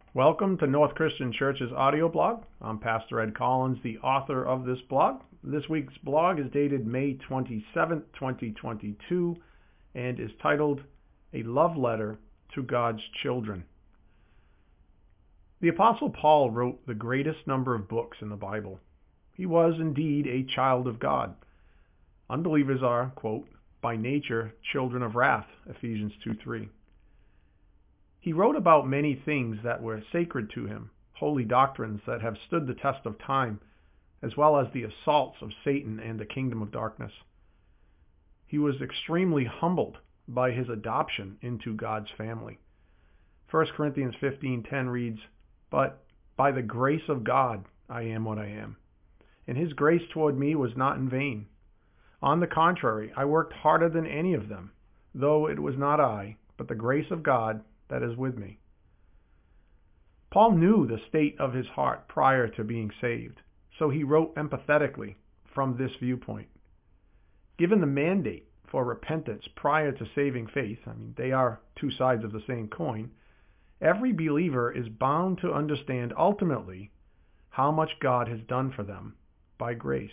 Welcome to North Christian Church's audio blog. I'm Pastor Ed Collins, the author of this blog. This week's blog is dated May 27th, 2022, and is titled, A Love Letter to God's Children. The Apostle Paul wrote the greatest number of books in the Bible. He was indeed a child of God. Unbelievers are, quote, by nature, children of wrath, Ephesians 2:3. He wrote about many things that were sacred to him, holy doctrines that have stood the test of time, as well as the assaults of Satan and the kingdom of darkness. He was extremely humbled by his adoption into God's family. 1 Corinthians 15:10 reads, But by the grace of God I am what I am, and his grace toward me was not in vain. On the contrary, I worked harder than any of them, though it was not I, but the grace of God that is with me. Paul knew the state of his heart prior to being saved, so he wrote empathetically from this viewpoint. Given the mandate for repentance prior to saving faith, they are two sides of the same coin, every believer is bound to understand ultimately how much God has done for them by grace.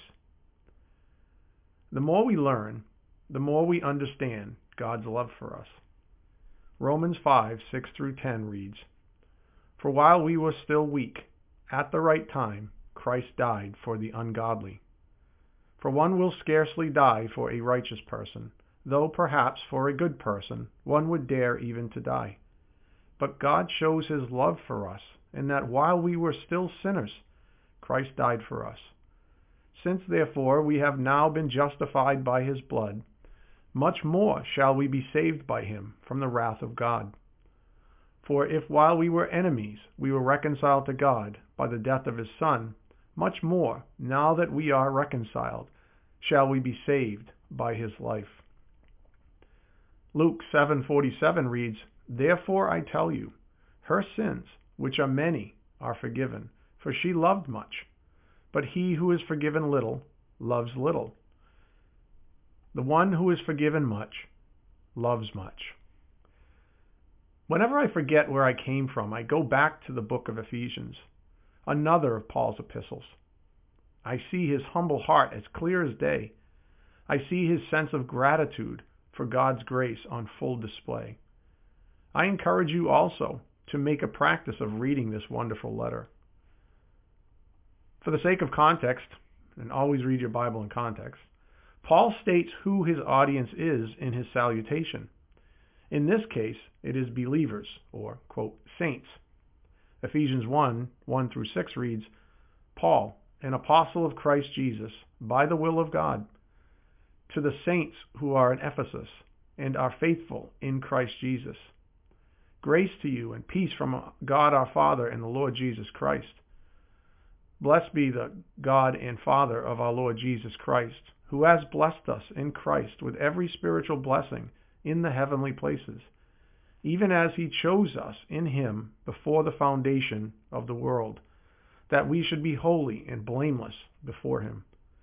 The more we learn, the more we understand God's love for us. Romans 5:6-10 reads, For while we were still weak, at the right time, Christ died for the ungodly. For one will scarcely die for a righteous person, though perhaps for a good person one would dare even to die. But God shows his love for us, in that while we were still sinners, Christ died for us. Since therefore we have now been justified by his blood, much more shall we be saved by him from the wrath of God. For if while we were enemies we were reconciled to God by the death of his Son, much more, now that we are reconciled, shall we be saved by his life. Luke 7:47 reads, Therefore I tell you, her sins, which are many, are forgiven, for she loved much. But he who is forgiven little, loves little. The one who is forgiven much, loves much. Whenever I forget where I came from, I go back to the book of Ephesians, another of Paul's epistles. I see his humble heart as clear as day. I see his sense of gratitude for God's grace on full display. I encourage you also to make a practice of reading this wonderful letter. For the sake of context, and always read your Bible in context, Paul states who his audience is in his salutation. In this case, it is believers, or, quote, saints. Ephesians 1:1-6 reads, Paul, an apostle of Christ Jesus, by the will of God, to the saints who are in Ephesus and are faithful in Christ Jesus. Grace to you and peace from God our Father and the Lord Jesus Christ. Blessed be the God and Father of our Lord Jesus Christ, who has blessed us in Christ with every spiritual blessing in the heavenly places, even as he chose us in him before the foundation of the world, that we should be holy and blameless before him.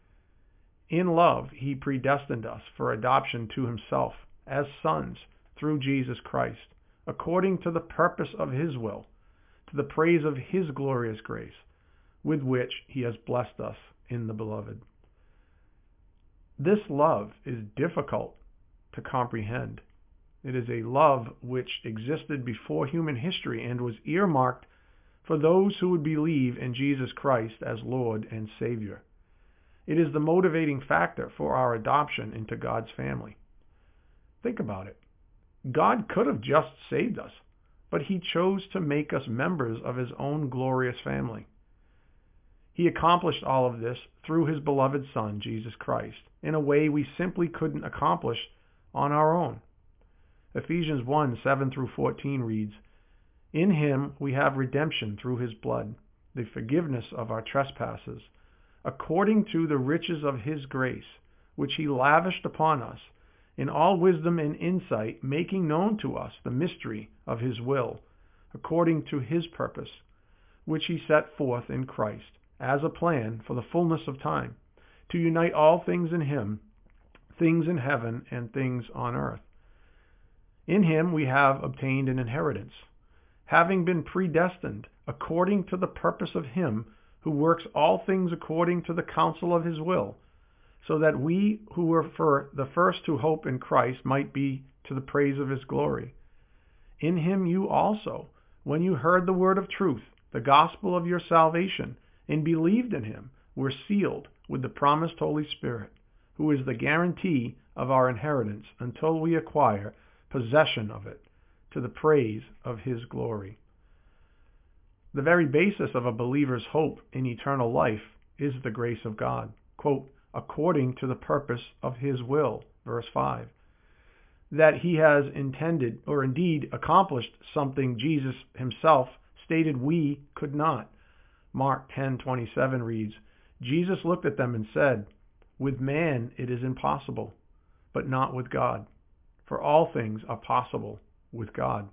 In love, he predestined us for adoption to himself as sons through Jesus Christ, according to the purpose of his will, to the praise of his glorious grace, with which he has blessed us in the beloved. This love is difficult to comprehend. It is a love which existed before human history and was earmarked for those who would believe in Jesus Christ as Lord and Savior. It is the motivating factor for our adoption into God's family. Think about it. God could have just saved us, but he chose to make us members of his own glorious family. He accomplished all of this through his beloved Son, Jesus Christ, in a way we simply couldn't accomplish on our own. Ephesians 1:7-14 reads, In him we have redemption through his blood, the forgiveness of our trespasses, according to the riches of his grace, which he lavished upon us, in all wisdom and insight, making known to us the mystery of his will, according to his purpose, which he set forth in Christ, as a plan for the fullness of time, to unite all things in him, things in heaven and things on earth. In him we have obtained an inheritance, having been predestined according to the purpose of him who works all things according to the counsel of his will, so that we who were for the first to hope in Christ might be to the praise of his glory. In him you also, when you heard the word of truth, the gospel of your salvation, and believed in him, were sealed with the promised Holy Spirit, who is the guarantee of our inheritance until we acquire possession of it, to the praise of his glory. The very basis of a believer's hope in eternal life is the grace of God, quote, according to the purpose of his will, verse 5. That he has intended or indeed accomplished something Jesus himself stated we could not. Mark 10:27 reads, Jesus looked at them and said, with man it is impossible, but not with God, for all things are possible with God.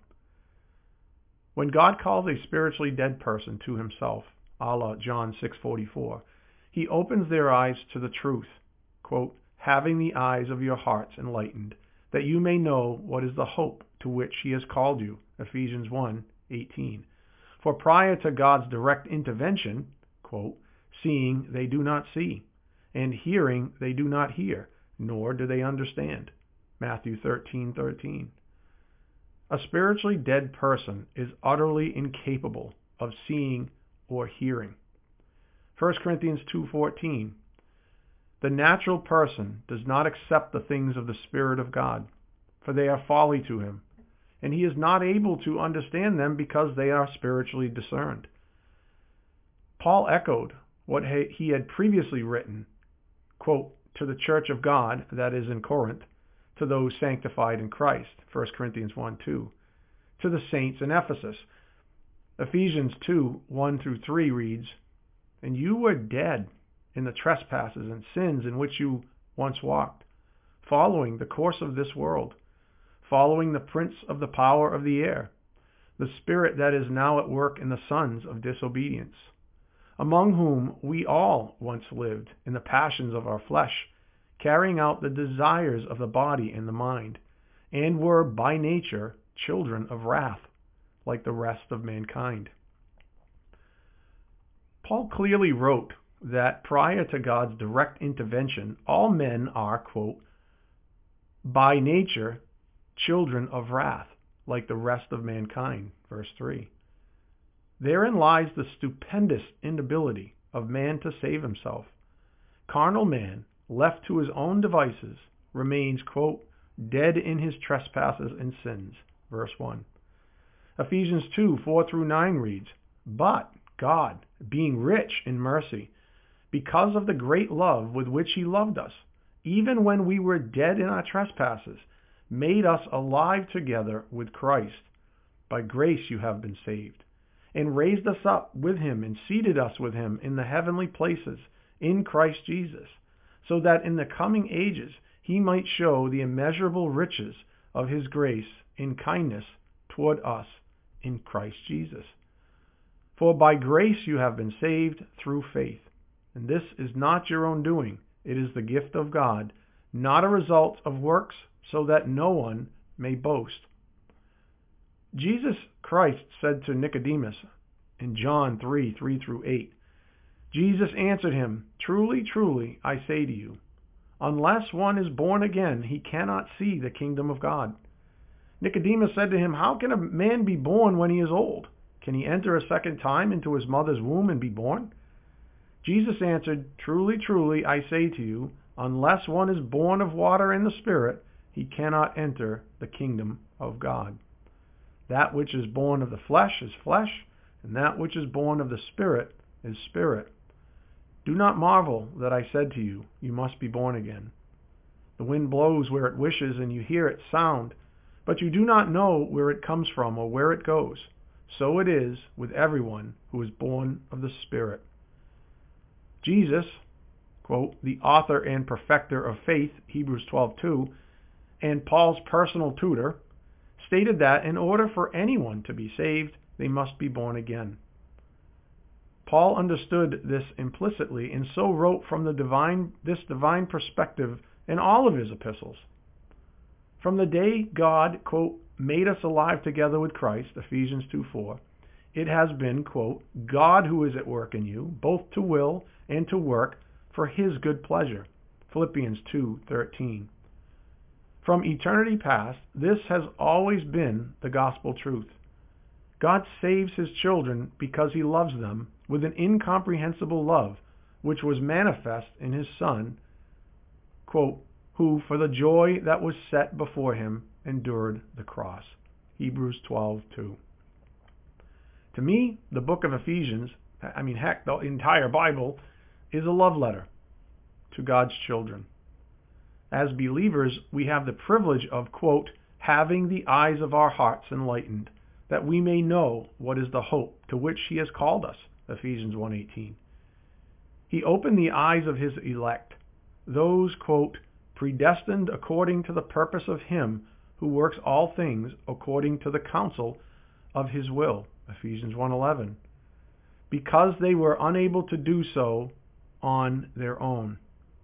When God calls a spiritually dead person to himself, a la John 6:44, he opens their eyes to the truth, quote, having the eyes of your hearts enlightened, that you may know what is the hope to which he has called you, Ephesians 1:18. For prior to God's direct intervention, quote, seeing they do not see, and hearing they do not hear, nor do they understand, Matthew 13:13. A spiritually dead person is utterly incapable of seeing or hearing. 1 Corinthians 2:14. The natural person does not accept the things of the Spirit of God, for they are folly to him, and he is not able to understand them because they are spiritually discerned. Paul echoed what he had previously written, quote, to the church of God, that is in Corinth, to those sanctified in Christ, 1 Corinthians 1:2, to the saints in Ephesus. Ephesians 2:1-3 reads, and you were dead in the trespasses and sins in which you once walked, following the course of this world, following the prince of the power of the air, the spirit that is now at work in the sons of disobedience, among whom we all once lived in the passions of our flesh, carrying out the desires of the body and the mind, and were by nature children of wrath, like the rest of mankind. Paul clearly wrote that prior to God's direct intervention, all men are, quote, by nature children of wrath, like the rest of mankind, verse 3. Therein lies the stupendous inability of man to save himself. Carnal man, left to his own devices, remains, quote, dead in his trespasses and sins, verse 1. Ephesians 2:4-9 reads, but God, being rich in mercy, because of the great love with which he loved us, even when we were dead in our trespasses, made us alive together with Christ. By grace you have been saved, and raised us up with him and seated us with him in the heavenly places in Christ Jesus, so that in the coming ages he might show the immeasurable riches of his grace in kindness toward us in Christ Jesus. For by grace you have been saved through faith, and this is not your own doing, it is the gift of God, not a result of works, so that no one may boast. Jesus Christ said to Nicodemus in John 3:3-8, Jesus answered him, truly, truly, I say to you, unless one is born again, he cannot see the kingdom of God. Nicodemus said to him, how can a man be born when he is old? Can he enter a second time into his mother's womb and be born? Jesus answered, truly, truly, I say to you, unless one is born of water and the Spirit, he cannot enter the kingdom of God. That which is born of the flesh is flesh, and that which is born of the Spirit is spirit. Do not marvel that I said to you, you must be born again. The wind blows where it wishes, and you hear its sound, but you do not know where it comes from or where it goes. So it is with everyone who is born of the Spirit. Jesus, quote, the author and perfecter of faith, Hebrews 12:2, and Paul's personal tutor, stated that in order for anyone to be saved, they must be born again. Paul understood this implicitly and so wrote from this divine perspective in all of his epistles. From the day God, quote, made us alive together with Christ, Ephesians 2:4, it has been, quote, God who is at work in you, both to will and to work for his good pleasure, Philippians 2:13. From eternity past, this has always been the gospel truth. God saves his children because he loves them with an incomprehensible love, which was manifest in his Son, quote, who for the joy that was set before him endured the cross, Hebrews 12:2. To me, the book of Ephesians, the entire Bible, is a love letter to God's children. As believers, we have the privilege of, quote, having the eyes of our hearts enlightened, that we may know what is the hope to which he has called us, Ephesians 1:18. He opened the eyes of his elect, those, quote, predestined according to the purpose of him who works all things according to the counsel of his will, Ephesians 1:11, because they were unable to do so on their own.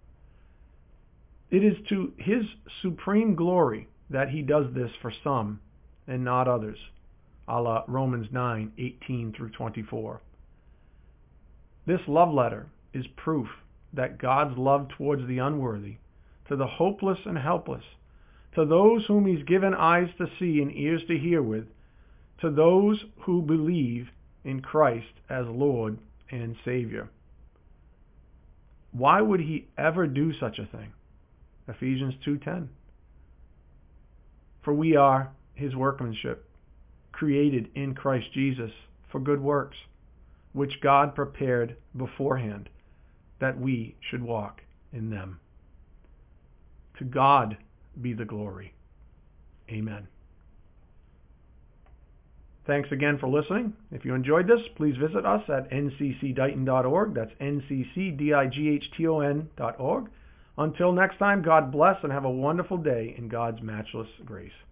It is to his supreme glory that he does this for some and not others, a la Romans 9:18 through 24. This love letter is proof that God's love towards the unworthy, to the hopeless and helpless, to those whom he's given eyes to see and ears to hear with, to those who believe in Christ as Lord and Savior. Why would he ever do such a thing? Ephesians 2:10. For we are his workmanship, created in Christ Jesus for good works, which God prepared beforehand that we should walk in them. To God be the glory. Amen. Thanks again for listening. If you enjoyed this, please visit us at nccdighton.org. That's nccdighton.org. Until next time, God bless and have a wonderful day in God's matchless grace.